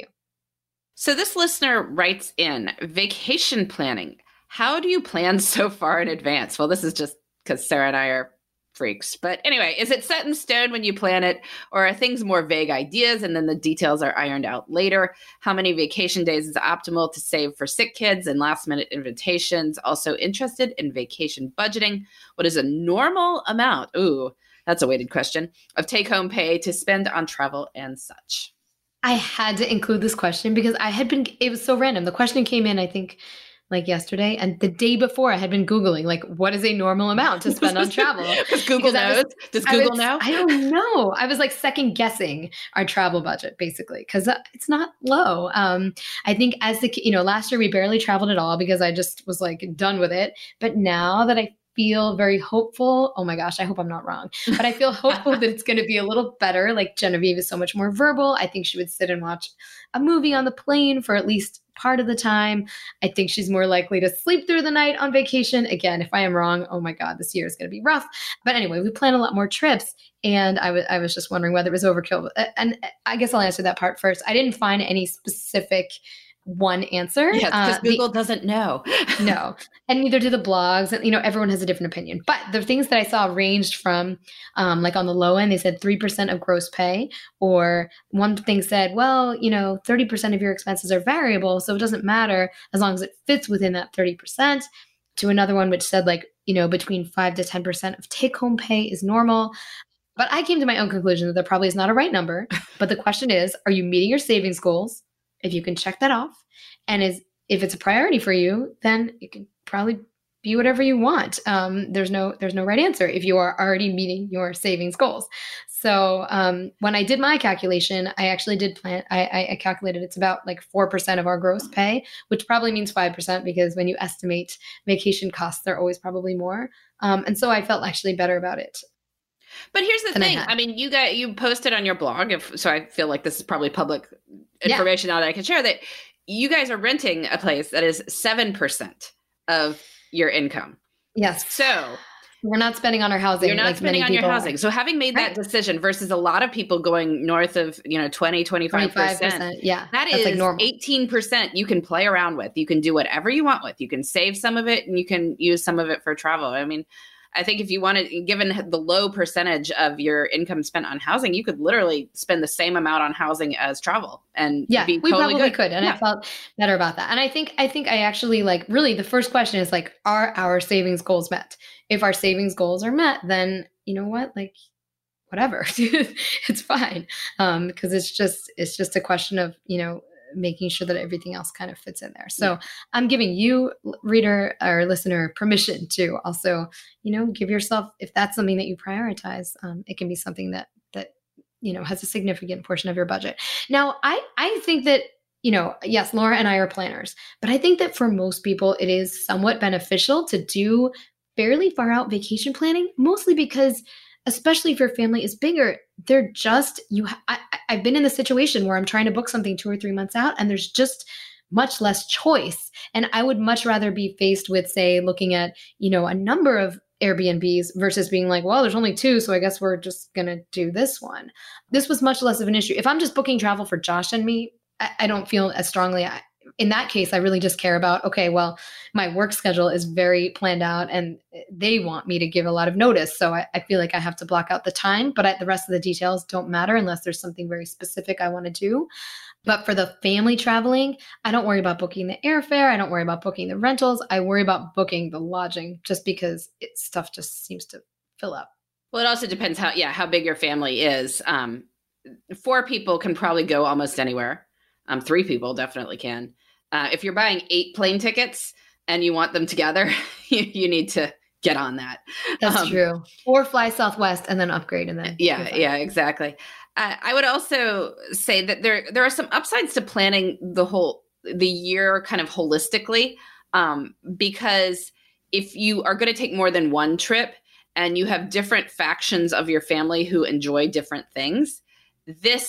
Speaker 4: So this listener writes in vacation planning. How do you plan so far in advance? Well, this is just because Sarah and I are freaks. But anyway, is it set in stone when you plan it, or are things more vague ideas and then the details are ironed out later? How many vacation days is optimal to save for sick kids and last minute invitations? Also interested in vacation budgeting. What is a normal amount? Ooh, that's a weighted question of take home pay to spend on travel and such.
Speaker 6: I had to include this question because I had been, it was so random. The question came in, I think, like yesterday, and the day before I had been Googling, like, what is a normal amount to spend on travel?
Speaker 4: Because Google
Speaker 6: Because I
Speaker 4: knows.
Speaker 6: was-
Speaker 4: Does
Speaker 6: I
Speaker 4: Google
Speaker 6: was-
Speaker 4: know?
Speaker 6: I don't know. I was like second guessing our travel budget basically because it's not low. Um, I think as the, you know, last year we barely traveled at all because I just was like done with it. But now that I feel very hopeful, oh my gosh, I hope I'm not wrong, but I feel hopeful that it's going to be a little better. Like Genevieve is so much more verbal. I think she would sit and watch a movie on the plane for at least part of the time. I think she's more likely to sleep through the night on vacation. Again, if I am wrong, oh my God, this year is going to be rough. But anyway, we plan a lot more trips. And I was I was just wondering whether it was overkill. And I guess I'll answer that part first. I didn't find any specific one answer.
Speaker 4: Yes, because
Speaker 6: Uh, the-
Speaker 4: Google doesn't know.
Speaker 6: no, and neither do the blogs. And, you know, everyone has a different opinion. But the things that I saw ranged from, um, like on the low end, they said three percent of gross pay. Or one thing said, well, you know, thirty percent of your expenses are variable. So it doesn't matter as long as it fits within that thirty percent. To another one, which said like, you know, between five to ten percent of take home pay is normal. But I came to my own conclusion that there probably is not a right number. But the question is, are you meeting your savings goals? If you can check that off, and is if it's a priority for you, then it can probably be whatever you want. Um, there's no there's no right answer if you are already meeting your savings goals. So um, when I did my calculation, I actually did plan. I, I calculated it's about like four percent of our gross pay, which probably means five percent because when you estimate vacation costs, they're always probably more. Um, and so I felt actually better about it.
Speaker 4: But here's the
Speaker 6: than I
Speaker 4: thing.
Speaker 6: had.
Speaker 4: I, mean, you got you posted on your blog, if so I feel like this is probably public
Speaker 6: Yeah.
Speaker 4: information now that I can share, that you guys are renting a place that is seven percent of your income.
Speaker 6: Yes.
Speaker 4: So
Speaker 6: We're not spending on our housing.
Speaker 4: you're not
Speaker 6: like
Speaker 4: spending
Speaker 6: many
Speaker 4: on your
Speaker 6: people
Speaker 4: housing.
Speaker 6: are.
Speaker 4: So having made
Speaker 6: Right.
Speaker 4: that decision versus a lot of people going north of, you know, twenty, twenty-five percent.
Speaker 6: twenty-five percent. Yeah.
Speaker 4: That
Speaker 6: That's
Speaker 4: is
Speaker 6: like normal.
Speaker 4: eighteen percent you can play around with. You can do whatever you want with. You can save some of it and you can use some of it for travel. I mean, I think if you wanted, given the low percentage of your income spent on housing, you could literally spend the same amount on housing as travel and
Speaker 6: Yeah,
Speaker 4: be
Speaker 6: we
Speaker 4: totally
Speaker 6: probably
Speaker 4: good.
Speaker 6: could. And
Speaker 4: Yeah.
Speaker 6: I felt better about that. And I think, I think I actually like really the first question is like, are our savings goals met? If our savings goals are met, then you know what, like whatever, it's fine. Um, because it's just, it's just a question of, you know, making sure that everything else kind of fits in there. So
Speaker 4: Yeah.
Speaker 6: I'm giving you reader or listener permission to also, you know, give yourself, if that's something that you prioritize, um, it can be something that, that, you know, has a significant portion of your budget. Now, I, I think that, you know, yes, Laura and I are planners, but I think that for most people, it is somewhat beneficial to do fairly far out vacation planning, mostly because especially if your family is bigger, they're just, you. Ha- I, I've been in the situation where I'm trying to book something two or three months out and there's just much less choice. And I would much rather be faced with, say, looking at, you know, a number of Airbnbs versus being like, well, there's only two, so I guess we're just going to do this one. This was much less of an issue. If I'm just booking travel for Josh and me, I, I don't feel as strongly. I, in that case, I really just care about, okay, well, my work schedule is very planned out and they want me to give a lot of notice. So I, I feel like I have to block out the time, but I, the rest of the details don't matter unless there's something very specific I want to do. But for the family traveling, I don't worry about booking the airfare. I don't worry about booking the rentals. I worry about booking the lodging just because it, stuff just seems to fill up.
Speaker 4: Well, it also depends how, yeah, how big your family is. Um, four people can probably go almost anywhere. Um, three people definitely can. Uh, if you're buying eight plane tickets and you want them together, you, you need to get on that.
Speaker 6: That's
Speaker 4: Um,
Speaker 6: true. Or fly Southwest and then upgrade and then.
Speaker 4: Yeah,
Speaker 6: you're fine.
Speaker 4: yeah, exactly. Uh, I would also say that there there are some upsides to planning the whole the year kind of holistically, um, because if you are going to take more than one trip and you have different factions of your family who enjoy different things, this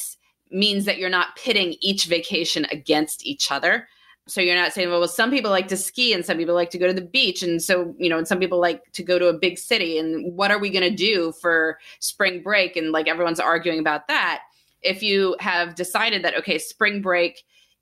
Speaker 4: means that you're not pitting each vacation against each other. So you're not saying, well, well, some people like to ski and some people like to go to the beach. And so, you know, and some people like to go to a big city. And what are we going to do for spring break? And like everyone's arguing about that. If you have decided that, okay, spring break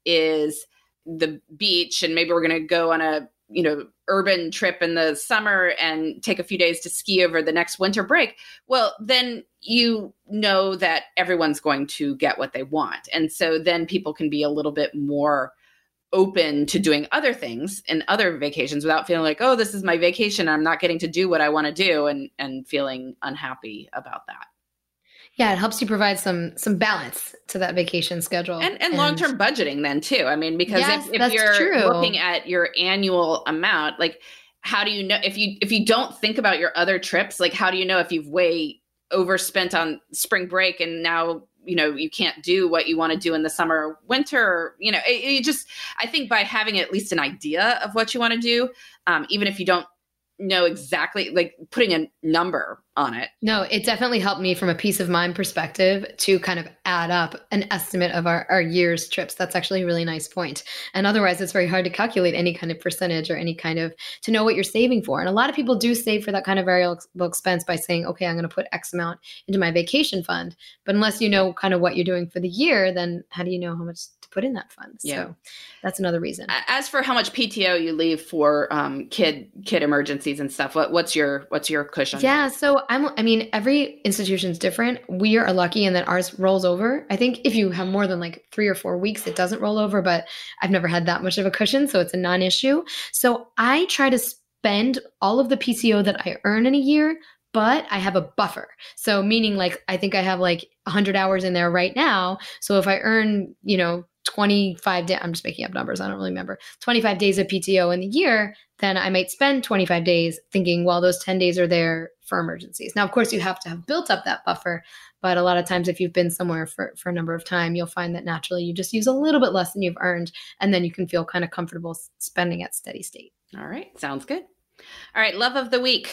Speaker 4: is the beach and maybe we're going to go on a, you know, urban trip in the summer and take a few days to ski over the next winter break. Well, then you know that everyone's going to get what they want. And so then people can be a little bit more open to doing other things and other vacations without feeling like, oh, this is my vacation. I'm not getting to do what I want to do and, and feeling unhappy about that.
Speaker 6: Yeah, it helps you provide some some balance to that vacation schedule.
Speaker 4: And, and, and long-term budgeting then too. I mean, because
Speaker 6: yes,
Speaker 4: if, if you're
Speaker 6: true.
Speaker 4: looking at your annual amount, like how do you know if you if you don't think about your other trips, like how do you know if you've way overspent on spring break and now you know, you can't do what you want to do in the summer or winter, or, you know, it, it just, I think by having at least an idea of what you want to do, um, even if you don't know exactly, like putting a number on it.
Speaker 6: No, it definitely helped me from a peace of mind perspective to kind of add up an estimate of our, our year's trips. That's actually a really nice point. And otherwise, it's very hard to calculate any kind of percentage or any kind of, to know what you're saving for. And a lot of people do save for that kind of variable expense by saying, okay, I'm going to put X amount into my vacation fund. But unless you know kind of what you're doing for the year, then how do you know how much to put in that fund?
Speaker 4: Yeah.
Speaker 6: So that's another reason.
Speaker 4: As for how much P T O you leave for um, kid kid emergencies and stuff, what, what's your what's your cushion?
Speaker 6: Yeah, so I'm. I mean, every institution is different. We are lucky in that ours rolls over. I think if you have more than like three or four weeks, it doesn't roll over. But I've never had that much of a cushion, so it's a non-issue. So I try to spend all of the P T O that I earn in a year, but I have a buffer. So meaning like I think I have like one hundred hours in there right now. So if I earn, you know, twenty-five days, I'm just making up numbers, I don't really remember, twenty-five days of P T O in the year, then I might spend twenty-five days thinking, well, those ten days are there for emergencies. Now, of course, you have to have built up that buffer, but a lot of times if you've been somewhere for, for a number of time, you'll find that naturally you just use a little bit less than you've earned, and then you can feel kind of comfortable spending at steady state.
Speaker 4: All right. Sounds good. All right. Love of the week.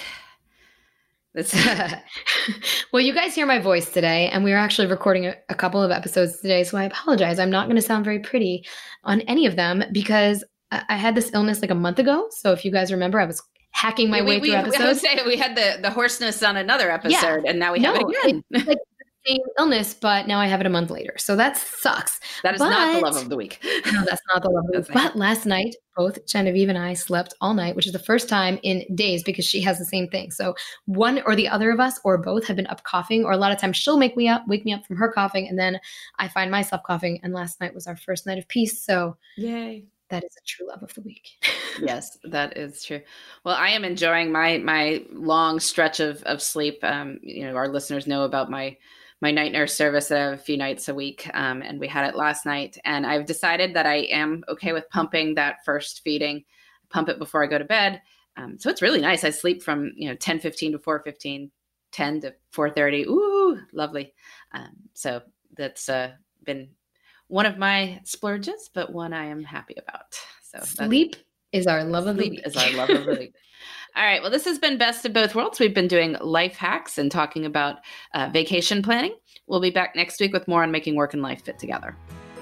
Speaker 4: This
Speaker 6: Well, you guys hear my voice today, and we are actually recording a, a couple of episodes today, so I apologize. I'm not going to sound very pretty on any of them because I, I had this illness like a month ago. So if you guys remember, I was hacking my
Speaker 4: we,
Speaker 6: way
Speaker 4: we,
Speaker 6: through
Speaker 4: we,
Speaker 6: episodes.
Speaker 4: I would say we had the, the hoarseness on another episode,
Speaker 6: Yeah.
Speaker 4: and now we
Speaker 6: No,
Speaker 4: have it again.
Speaker 6: It's like the same illness, but now I have it a month later. So that sucks.
Speaker 4: That is
Speaker 6: but,
Speaker 4: not the love of the week.
Speaker 6: No, that's not the love of the week.
Speaker 4: That's
Speaker 6: But last night, both Genevieve and I slept all night, which is the first time in days because she has the same thing. So one or the other of us or both have been up coughing, or a lot of times she'll make me up, wake me up from her coughing, and then I find myself coughing. And last night was our first night of peace. So
Speaker 4: Yay.
Speaker 6: That is a true love of the week.
Speaker 4: Yes, that is true. Well, I am enjoying my my long stretch of of sleep. Um, you know, our listeners know about my my night nurse service that I have a few nights a week, um, and we had it last night. And I've decided that I am okay with pumping that first feeding, pump it before I go to bed. Um, so it's really nice. I sleep from you know ten fifteen to four fifteen, ten to four thirty. Ooh, lovely. Um, so that's uh, been one of my splurges, but one I am happy about. So
Speaker 6: sleep is our love of the week.
Speaker 4: Sleep is our love of the week. All right. Well, this has been Best of Both Worlds. We've been doing life hacks and talking about uh, vacation planning. We'll be back next week with more on making work and life fit together.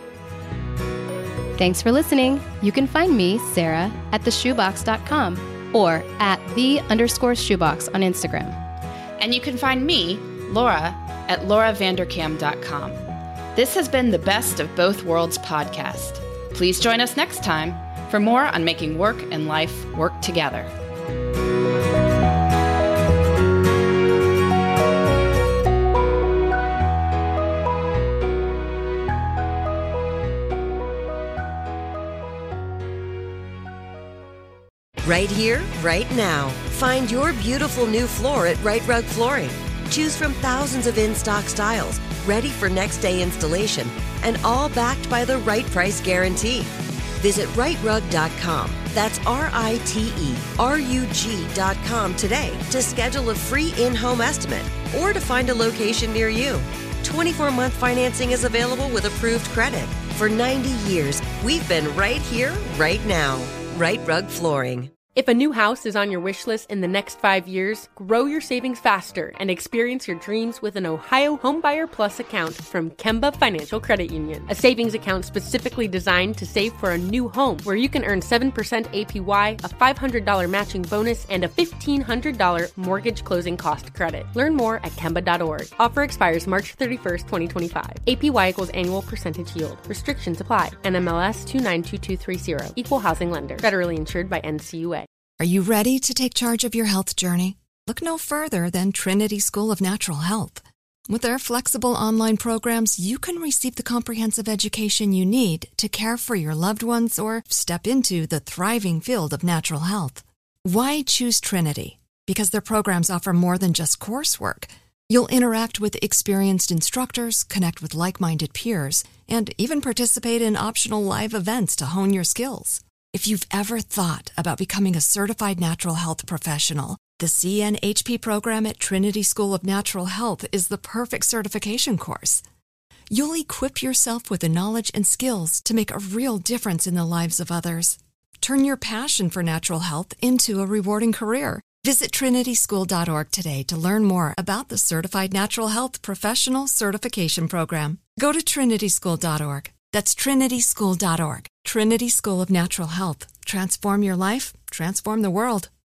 Speaker 5: Thanks for listening. You can find me, Sarah, at the shoebox dot com or at the underscore shoebox on Instagram.
Speaker 4: And you can find me, Laura, at laura vanderkam dot com. This has been the Best of Both Worlds podcast. Please join us next time for more on making work and life work together.
Speaker 2: Right here, right now. Find your beautiful new floor at Right Rug Flooring. Choose from thousands of in-stock styles, ready for next day installation, and all backed by the right price guarantee. Visit right rug dot com. That's R I T E R U G dot com today to schedule a free in-home estimate or to find a location near you. twenty-four month financing is available with approved credit. For ninety years, we've been right here, right now. Right Rug Flooring.
Speaker 7: If a new house is on your wish list in the next five years, grow your savings faster and experience your dreams with an Ohio Homebuyer Plus account from Kemba Financial Credit Union. A savings account specifically designed to save for a new home, where you can earn seven percent A P Y, a five hundred dollars matching bonus, and a fifteen hundred dollars mortgage closing cost credit. Learn more at Kemba dot org. Offer expires March thirty-first, twenty twenty-five. A P Y equals annual percentage yield. Restrictions apply. N M L S two nine two two three zero. Equal housing lender. Federally insured by N C U A.
Speaker 8: Are you ready to take charge of your health journey? Look no further than Trinity School of Natural Health. With their flexible online programs, you can receive the comprehensive education you need to care for your loved ones or step into the thriving field of natural health. Why choose Trinity? Because their programs offer more than just coursework. You'll interact with experienced instructors, connect with like-minded peers, and even participate in optional live events to hone your skills. If you've ever thought about becoming a certified natural health professional, the C N H P program at Trinity School of Natural Health is the perfect certification course. You'll equip yourself with the knowledge and skills to make a real difference in the lives of others. Turn your passion for natural health into a rewarding career. Visit trinity school dot org today to learn more about the Certified Natural Health Professional Certification Program. Go to trinity school dot org. That's trinity school dot org. Trinity School of Natural Health. Transform your life, transform the world.